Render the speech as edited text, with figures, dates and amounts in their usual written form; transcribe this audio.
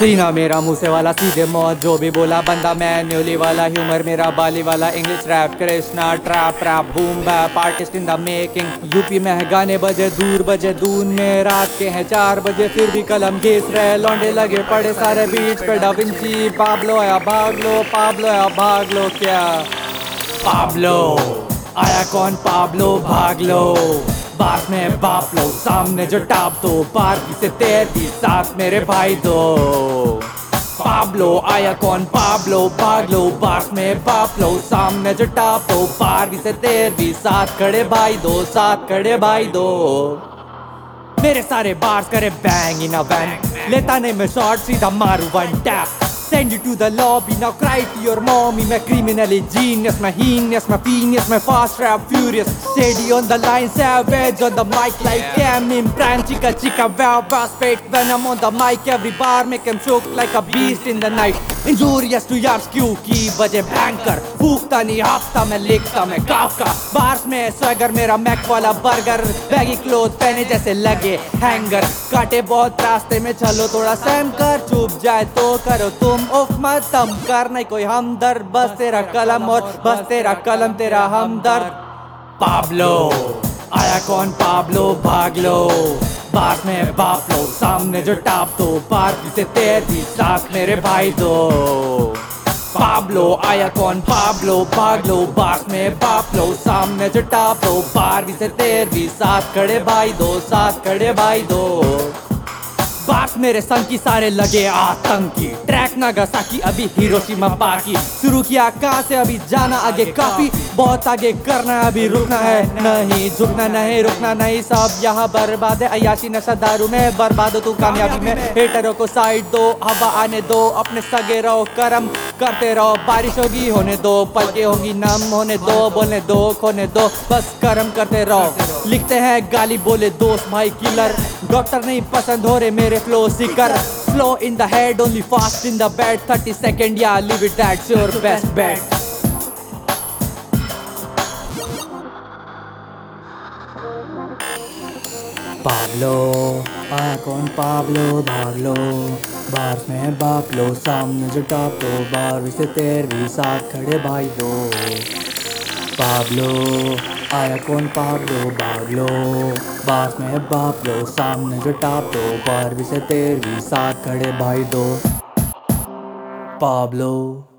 सीना मेरा मुँह वाला सीधे मौत, जो भी बोला बंदा मैन्युअली वाला, ह्यूमर मेरा बाली वाला, English rap Krishna trap rap boom bap, artist in the making. UP में है गाने बजे दून में, रात के हैं 4 बजे फिर भी कलम घिस रहे, लौंडे लगे पड़े सारे बीच पे डाविंची। पाब्लो आया भाग लो, पाब्लो आया भाग लो, क्या पाब्लो आया कौन, पाब्लो भाग लो। बात में बाप लो, सामने जो टाप दो, बारहवीं से 13वीं साथ मेरे भाई दो। पाब्लो आया कौन, पाब्लो भाग लो, बात में बाप लो, सामने जो टाप दो, 12वीं से 13वीं साथ खड़े भाई दो, साथ खड़े भाई दो। मेरे सारे बार्स करे बैंग इन अ वैन, लेता नहीं मैं शॉट सीधा मारू one tap. Send you to the lobby, now cry to your mommy. मैं criminally genius, मैं heinous, मैं fiendious, मैं fast rap furious. Steady on the line, savage on the mic like Cam Imran. Chica chica wow wow spit when I'm on the mic. Every bar make him choke like a beast in the night. Injurious to यार क्यों की बजे banker, फूकता नहीं हाफता मैं लिखता मैं Kafka. Bars में swagger मेरा मैक वाला बर्गर, बैगी क्लोथ पहने जैसे लगे हैंगर। काटे बहुत रास्ते में चलो थोड़ा सहम कर, चुप जाए तो करो तुम उफ मत तम कर, नहीं कोई हमदर्द, बस तेरा कलम और बस तेरा कलम तेरा हमदर्द। पाब्लो आया कौन, पाब्लो भाग लो, बात में बाप लो, सामने जो टाप दो, 12वीं से 13वीं साथ मेरे भाई दो। पाब्लो आया कौन, पाब्लो भाग लो, बात में बाप लो, सामने जो टाप दो, 12वीं से 13वीं साथ खड़े भाई दो, साथ खड़े भाई दो। बात मेरे संग की सारे लगे आतंकी, ट्रैक नागासाकी अभी हिरोशिमा बाकी। शुरू किया कहाँ से अभी जाना आगे काफी, बहुत आगे करना अभी रुकना है नहीं, झुकना नहीं रुकना नहीं, सब यहाँ बर्बाद है। अयाशी नशा दारू में बर्बाद हो तू कामयाबी में, हेटरों को साइड दो, हवा आने दो, अपने सगे रहो, कर्म करते रहो, बारिश होगी होने दो, पलके होगी नम होने दो, बोलने दो खोने दो, बस कर्म करते रहो। लिखते हैं गाली बोले दोस्त भाई किलर, डॉक्टर नहीं पसंद हो रहे मेरे flow seeker. Slow in the head, only fast in the bed, 30 second, yeah, leave it, that's your best bet. Pablo आया कौन, पाब्लो भाग लो, बार में बाप लो, सामने जो टाप दो, 12वीं से 13वीं साथ खड़े भाई दो। पाब्लो आया कौन, पाब्लो भाग लो, बात में बाप लो, सामने जो टाप दो, 12वीं से 13वीं साथ खड़े भाई दो। पाब्लो।